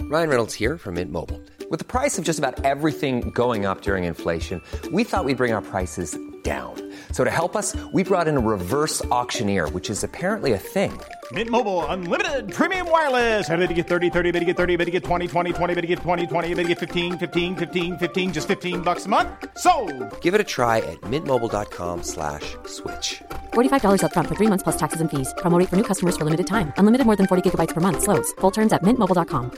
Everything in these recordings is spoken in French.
Ryan Reynolds here from Mint Mobile. With the price of just about everything going up during inflation, we thought we'd bring our prices down. So to help us, we brought in a reverse auctioneer, which is apparently a thing. Mint Mobile Unlimited Premium Wireless. How to get 30, 30, bit to get 30, bit to get 20, 20, 20, bit to get 20, 20, bit to get 15, 15, 15, 15, just $15 a month? Sold! Give it a try at mintmobile.com/switch. $45 up front for 3 months plus taxes and fees. Promo rate for new customers for limited time. Unlimited more than 40 gigabytes per month. Slows full terms at mintmobile.com.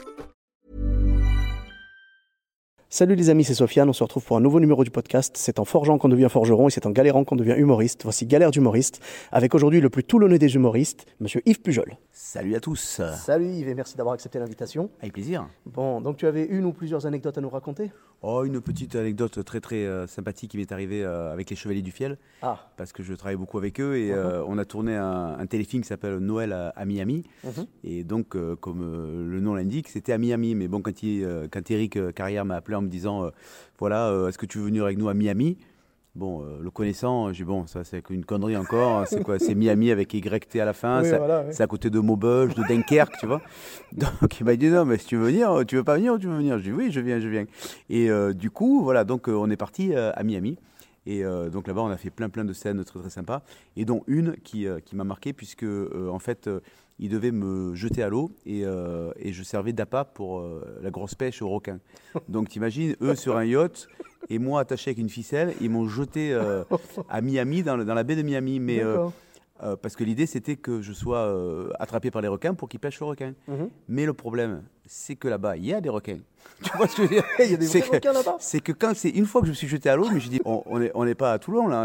Salut les amis, c'est Sofiane, on se retrouve pour un nouveau numéro du podcast. C'est en forgeant qu'on devient forgeron et c'est en galérant qu'on devient humoriste. Voici Galère d'humoriste, avec aujourd'hui le plus toulonnais des humoristes, monsieur Yves Pujol. Salut à tous. Salut Yves et merci d'avoir accepté l'invitation. Avec plaisir. Bon, donc tu avais une ou plusieurs anecdotes à nous raconter ? Oh, une petite anecdote très très sympathique qui m'est arrivée avec les Chevaliers du Fiel. Parce que je travaille beaucoup avec eux et on a tourné un téléfilm qui s'appelle Noël à Miami. Et donc, comme le nom l'indique, c'était à Miami. Mais bon, quand Eric Carrière m'a appelé en me disant est-ce que tu veux venir avec nous à Miami ? Bon, le connaissant, j'ai dit bon, ça c'est une connerie encore. C'est quoi ? C'est Miami avec YT à la fin. Oui, c'est à côté de Maubeuge, de Dunkerque, tu vois. Donc il m'a dit non, mais si tu veux venir, tu veux pas venir ou tu veux venir ? Je dis oui, je viens. Et du coup, voilà, donc on est parti à Miami. Et donc là-bas, on a fait plein de scènes très très sympas. Et dont une qui m'a marqué puisque en fait, ils devaient me jeter à l'eau et je servais d'appât pour la grosse pêche aux requins. Donc t'imagines, eux sur un yacht et moi attaché avec une ficelle, ils m'ont jeté à Miami, dans la baie de Miami. Mais parce que l'idée, c'était que je sois attrapé par les requins pour qu'ils pêchent le requin. Mais le problème, c'est que là-bas, il y a des requins. Tu vois ce que je veux dire ? Il y a des vrais requins là-bas ? C'est que une fois que je me suis jeté à l'eau, mais je dis, on n'est pas à Toulon, là.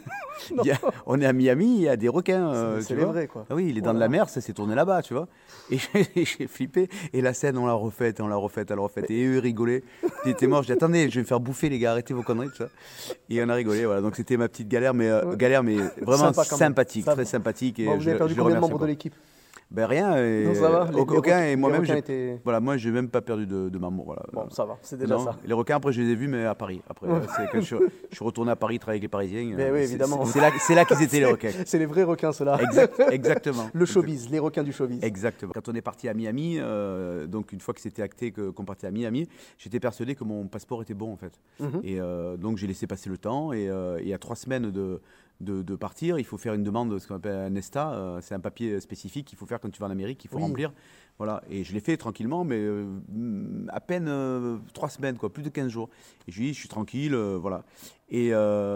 On est à Miami, il y a des requins. C'est les vrais, quoi. Ah oui, les dents de la mer, ça s'est tourné là-bas, tu vois. Et j'ai flippé. Et la scène, on l'a refaite. Et eux, ils rigolaient. Ils étaient morts. Je dis, attendez, je vais me faire bouffer, les gars, arrêtez vos conneries, tout ça. Et on a rigolé, voilà. Donc c'était ma petite galère, mais vraiment sympathique, très sympathique. Et vous avez perdu combien de membres de l'équipe ? Ben rien, non, ça va. Aucun, et moi-même, voilà, moi j'ai même pas perdu de membres. Voilà. Bon, ça va, c'est déjà ça. Les requins, après je les ai vus, mais à Paris. Après, c'est quand je suis retourné à Paris travailler avec les Parisiens. Mais oui, évidemment. C'est là qu'ils étaient les requins. C'est les vrais requins, ceux-là. Exactement. Le showbiz, les requins du showbiz. Exactement. Quand on est parti à Miami, donc une fois que c'était acté qu'on partait à Miami, j'étais persuadé que mon passeport était bon en fait. Et donc j'ai laissé passer le temps et à 3 semaines de partir, il faut faire une demande, ce qu'on appelle un ESTA, c'est un papier spécifique qu'il faut faire quand tu vas en Amérique, qu'il faut remplir. Voilà. Et je l'ai fait tranquillement, mais à peine 3 semaines, quoi, plus de 15 jours. Et je lui dis, je suis tranquille, voilà. Et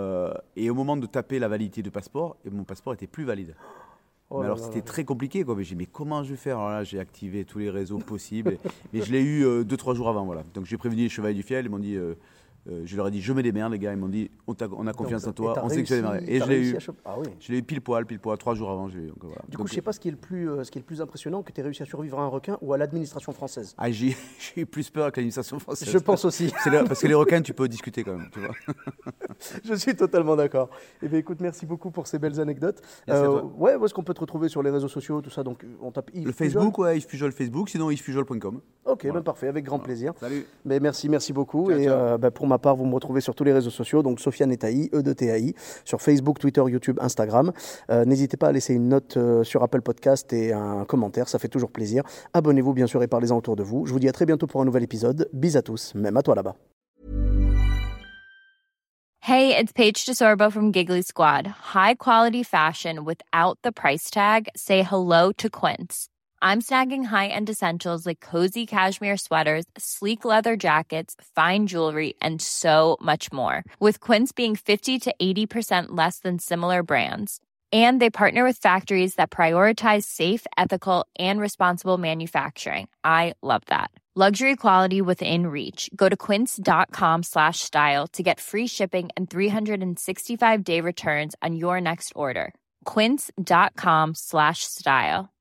au moment de taper la validité du passeport, mon passeport était plus valide. Mais alors c'était très compliqué, quoi. Mais j'ai dit, mais comment je vais faire ? Alors là, j'ai activé tous les réseaux possibles. Mais je l'ai eu 2-3 jours avant, voilà. Donc j'ai prévenu les Chevaliers du Fiel, ils m'ont dit... je leur ai dit, je me démerde, les gars. Ils m'ont dit, on a confiance en toi, on sait que je vais démerder. Et je l'ai eu. Je l'ai eu pile poil, 3 jours avant. Donc, voilà. Du coup, je ne sais pas ce qui est le plus impressionnant, que tu aies réussi à survivre à un requin ou à l'administration française. Ah, j'ai eu plus peur que l'administration française. Je pense aussi. Parce que les requins, tu peux discuter quand même, tu vois. Je suis totalement d'accord. Eh bien, écoute, merci beaucoup pour ces belles anecdotes. Où est-ce qu'on peut te retrouver sur les réseaux sociaux, tout ça ? Donc, on tape Yves Pujol. Facebook, Yves Pujol Facebook, sinon yvespujol.com. Ok, voilà. Parfait, avec grand plaisir. Salut. Mais merci beaucoup. Ciao. Et pour ma part, vous me retrouvez sur tous les réseaux sociaux, donc Sofiane Etaï, E2TAI, sur Facebook, Twitter, YouTube, Instagram. N'hésitez pas à laisser une note sur Apple Podcast et un commentaire, ça fait toujours plaisir. Abonnez-vous bien sûr et parlez-en autour de vous. Je vous dis à très bientôt pour un nouvel épisode. Bis à tous, même à toi là-bas. Hey, it's Paige DeSorbo from Giggly Squad. High quality fashion without the price tag. Say hello to Quince. I'm snagging high-end essentials like cozy cashmere sweaters, sleek leather jackets, fine jewelry, and so much more. With Quince being 50 to 80% less than similar brands. And they partner with factories that prioritize safe, ethical, and responsible manufacturing. I love that. Luxury quality within reach. Go to quince.com/style to get free shipping and 365-day returns on your next order. Quince.com/style.